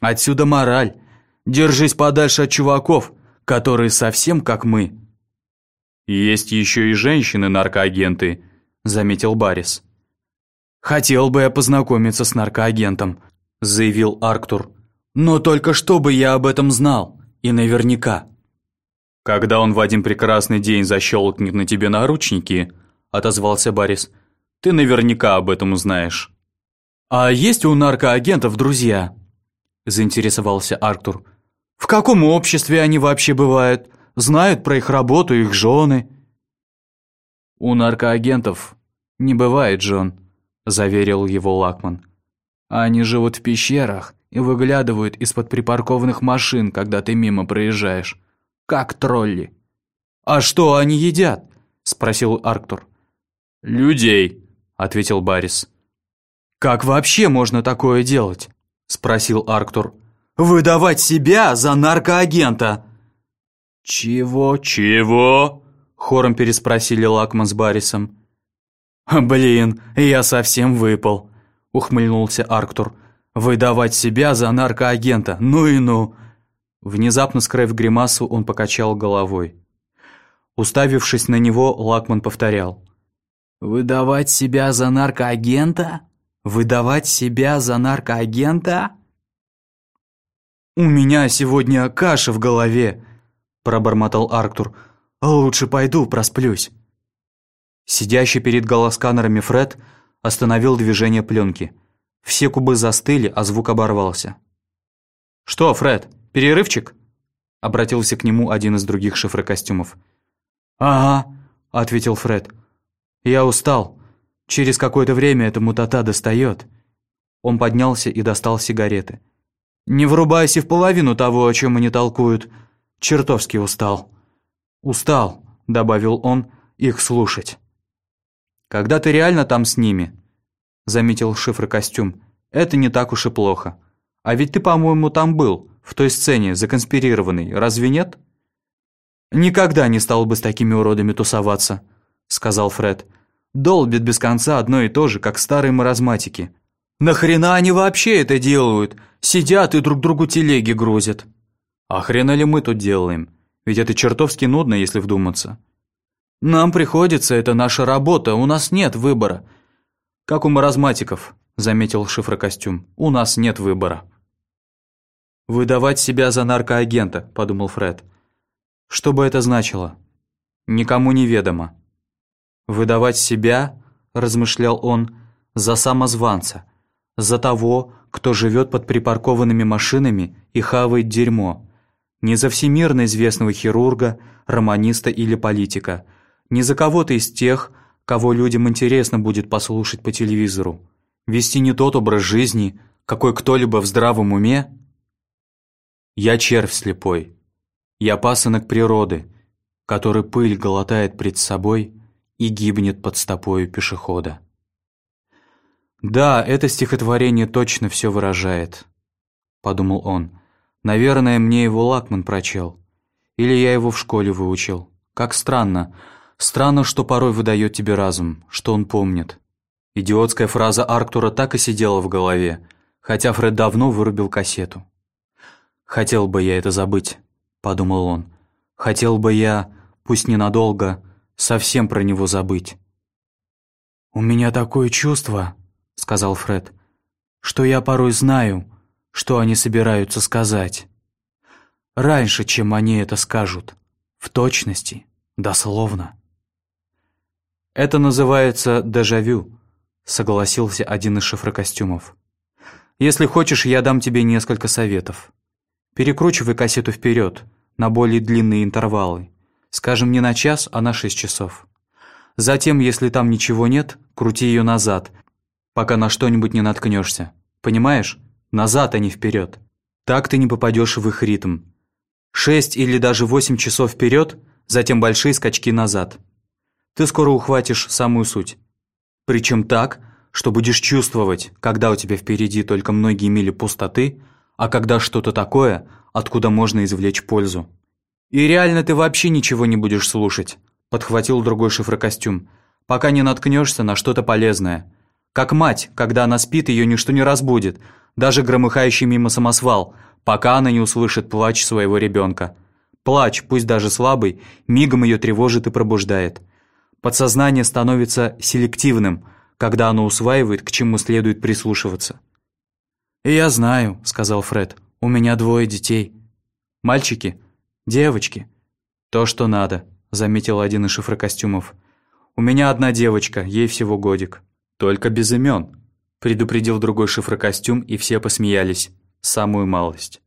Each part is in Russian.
Отсюда мораль. Держись подальше от чуваков, которые совсем как мы». «Есть еще и женщины-наркоагенты», — заметил Баррис. «Хотел бы я познакомиться с наркоагентом», — заявил Арктур. «Но только чтобы я об этом знал, и наверняка». «Когда он в один прекрасный день защелкнет на тебе наручники», — отозвался Баррис, — «ты наверняка об этом узнаешь». «А есть у наркоагентов друзья?» — заинтересовался Арктур. «В каком обществе они вообще бывают? Знают про их работу, их жены?» «У наркоагентов не бывает жен», — заверил его Лакман. «Они живут в пещерах и выглядывают из-под припаркованных машин, когда ты мимо проезжаешь, как тролли». «А что они едят?» — спросил Арктур. «Людей», — ответил Баррис. «Как вообще можно такое делать?» — спросил Арктур. «Выдавать себя за наркоагента!» «Чего?» — хором переспросили Лакман с Баррисом. «Блин, я совсем выпал», — ухмыльнулся Арктур. «Выдавать себя за наркоагента, ну и ну!» Внезапно, скрыв гримасу, он покачал головой. Уставившись на него, Лакман повторял. «Выдавать себя за наркоагента? Выдавать себя за наркоагента?» «У меня сегодня каша в голове», — пробормотал Арктур. «Лучше пойду просплюсь». Сидящий перед голосканерами Фред остановил движение пленки. Все кубы застыли, а звук оборвался. «Что, Фред, перерывчик?» — обратился к нему один из других шифрокостюмов. «Ага», — ответил Фред. «Я устал. Через какое-то время эта мутата достает». Он поднялся и достал сигареты. «Не врубайся в половину того, о чем они толкуют. Чертовски устал». «Устал», — добавил он, — «их слушать». «Когда ты реально там с ними», — заметил шифрокостюм, — «это не так уж и плохо. А ведь ты, по-моему, там был, в той сцене, законспирированный, разве нет?» «Никогда не стал бы с такими уродами тусоваться», — сказал Фред. «Долбит без конца одно и то же, как старые маразматики. Нахрена они вообще это делают? Сидят и друг другу телеги грузят». «А хрена ли мы тут делаем? Ведь это чертовски нудно, если вдуматься». «Нам приходится, это наша работа, у нас нет выбора». «Как у маразматиков», — заметил шифрокостюм, — «у нас нет выбора». «Выдавать себя за наркоагента», — подумал Фред. «Что бы это значило? Никому неведомо». «Выдавать себя», — размышлял он, — «за самозванца, за того, кто живет под припаркованными машинами и хавает дерьмо, не за всемирно известного хирурга, романиста или политика, не за кого-то из тех, кого людям интересно будет послушать по телевизору, вести не тот образ жизни, какой кто-либо в здравом уме. Я червь слепой, я пасынок природы, который пыль глотает пред собой и гибнет под стопою пешехода. «Да, это стихотворение точно все выражает», — подумал он. «Наверное, мне его Лакман прочел. Или я его в школе выучил. Как странно. Странно, что порой выдает тебе разум, что он помнит». Идиотская фраза Арктура так и сидела в голове, хотя Фред давно вырубил кассету. «Хотел бы я это забыть», — подумал он. «Хотел бы я, пусть ненадолго, совсем про него забыть». «У меня такое чувство», — сказал Фред, — «что я порой знаю, что они собираются сказать. Раньше, чем они это скажут. В точности, дословно». «Это называется дежавю», — согласился один из шифрокостюмов. «Если хочешь, я дам тебе несколько советов. Перекручивай кассету вперед, на более длинные интервалы. Скажем, не на час, а на 6 часов. Затем, если там ничего нет, крути ее назад, пока на что-нибудь не наткнешься. Понимаешь? Назад, а не вперед. Так ты не попадешь в их ритм. 6 или даже 8 часов вперед, затем большие скачки назад. Ты скоро ухватишь самую суть. Причем так, что будешь чувствовать, когда у тебя впереди только многие мили пустоты, а когда что-то такое, откуда можно извлечь пользу. И реально ты вообще ничего не будешь слушать», — подхватил другой шифрокостюм, «пока не наткнешься на что-то полезное. Как мать, когда она спит, ее ничто не разбудит, даже громыхающий мимо самосвал, пока она не услышит плач своего ребенка. Плач, пусть даже слабый, мигом ее тревожит и пробуждает. Подсознание становится селективным, когда оно усваивает, к чему следует прислушиваться. «Я знаю», — сказал Фред, — «у меня 2 детей. Мальчики? Девочки?» «То, что надо», — заметил один из шифрокостюмов. «У меня 1 девочка, ей всего годик. Только без имен», — предупредил другой шифрокостюм, и все посмеялись. Самую малость.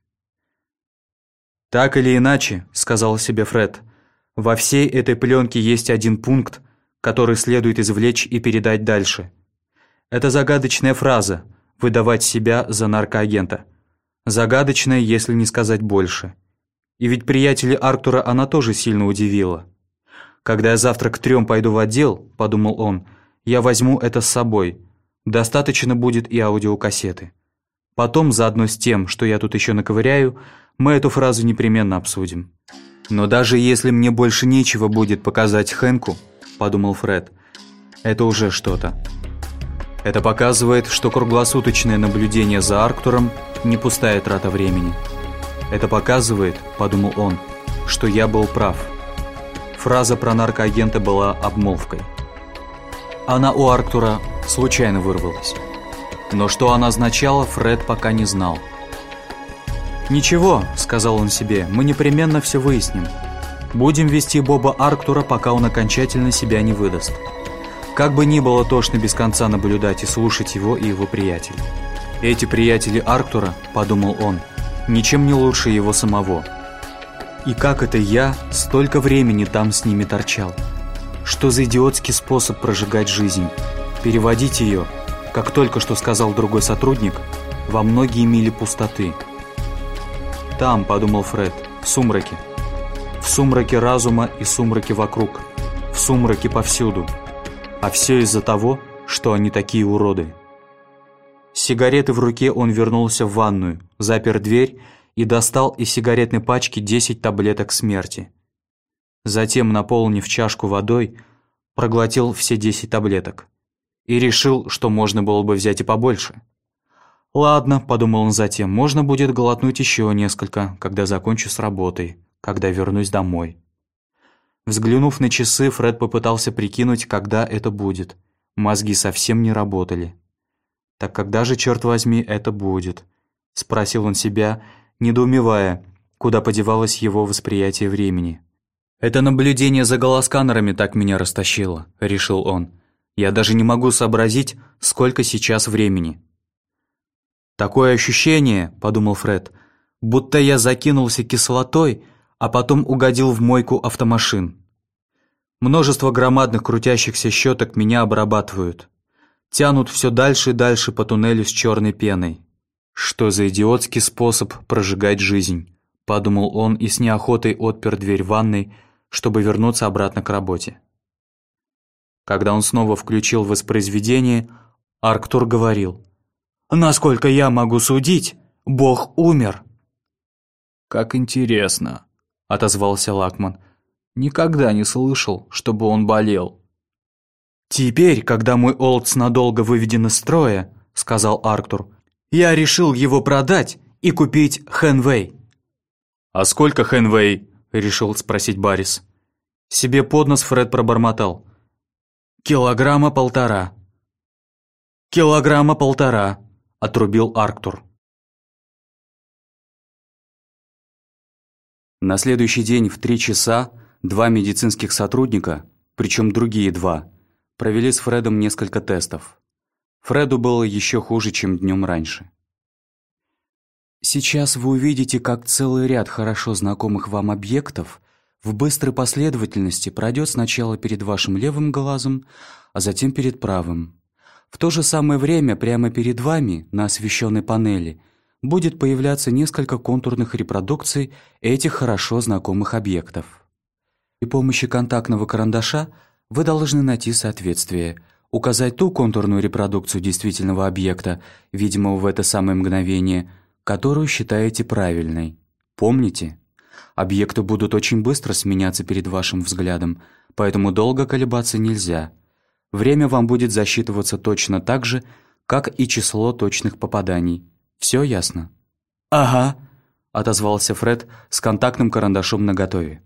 «Так или иначе», — сказал себе Фред, — «во всей этой пленке есть один пункт, который следует извлечь и передать дальше. Это загадочная фраза «выдавать себя за наркоагента». Загадочная, если не сказать больше. И ведь приятели Арктура она тоже сильно удивила. «Когда я завтра к 3 пойду в отдел», — подумал он, — «я возьму это с собой. Достаточно будет и аудиокассеты. Потом, заодно с тем, что я тут еще наковыряю, мы эту фразу непременно обсудим». «Но даже если мне больше нечего будет показать Хэнку», — подумал Фред, — «это уже что-то. Это показывает, что круглосуточное наблюдение за Арктуром не пустая трата времени. Это показывает, — подумал он, — что я был прав. Фраза про наркоагента была обмолвкой. Она у Арктура случайно вырвалась. Но что она означала, Фред пока не знал. «Ничего», — сказал он себе, — «мы непременно все выясним. Будем вести Боба Арктура, пока он окончательно себя не выдаст. Как бы ни было тошно без конца наблюдать и слушать его и его приятелей. Эти приятели Арктура, — подумал он, — ничем не лучше его самого. И как это я столько времени там с ними торчал? Что за идиотский способ прожигать жизнь? Переводить ее, как только что сказал другой сотрудник, во многие мили пустоты. Там, — подумал Фред, — в сумраке. В сумраке разума и сумраке вокруг. В сумраке повсюду. А все из-за того, что они такие уроды. С сигаретой в руке он вернулся в ванную, запер дверь и достал из сигаретной пачки 10 таблеток смерти. Затем, наполнив чашку водой, проглотил все 10 таблеток и решил, что можно было бы взять и побольше. «Ладно», — подумал он затем, — «можно будет глотнуть еще несколько, когда закончу с работой, когда вернусь домой». Взглянув на часы, Фред попытался прикинуть, когда это будет. Мозги совсем не работали. «Так когда же, черт возьми, это будет?» — спросил он себя, недоумевая, куда подевалось его восприятие времени. «Это наблюдение за голосканерами так меня растащило», — решил он. «Я даже не могу сообразить, сколько сейчас времени». «Такое ощущение, — подумал Фред, — будто я закинулся кислотой, а потом угодил в мойку автомашин. Множество громадных крутящихся щеток меня обрабатывают. Тянут все дальше и дальше по туннелю с черной пеной. Что за идиотский способ прожигать жизнь?» — подумал он и с неохотой отпер дверь ванной, чтобы вернуться обратно к работе. Когда он снова включил воспроизведение, Арктур говорил: «Насколько я могу судить, Бог умер». «Как интересно», — отозвался Лакман. «Никогда не слышал, чтобы он болел». «Теперь, когда мой Олдс надолго выведен из строя, — сказал Арктур, — я решил его продать и купить Хэнвей». «А сколько Хэнвей?» — решил спросить Баррис. Себе под нос Фред пробормотал: «Килограмма 1,5». «Килограмма 1,5», — отрубил Арктур. На следующий день в 3 часа 2 медицинских сотрудника, причем другие 2, провели с Фредом несколько тестов. Фреду было еще хуже, чем днем раньше. Сейчас вы увидите, как целый ряд хорошо знакомых вам объектов в быстрой последовательности пройдет сначала перед вашим левым глазом, а затем перед правым. В то же самое время прямо перед вами, на освещенной панели, будет появляться несколько контурных репродукций этих хорошо знакомых объектов. При помощи контактного карандаша вы должны найти соответствие, указать ту контурную репродукцию действительного объекта, видимого в это самое мгновение, которую считаете правильной. Помните? Объекты будут очень быстро сменяться перед вашим взглядом, поэтому долго колебаться нельзя. Время вам будет засчитываться точно так же, как и число точных попаданий. Все ясно?» «Ага», — отозвался Фред с контактным карандашом наготове.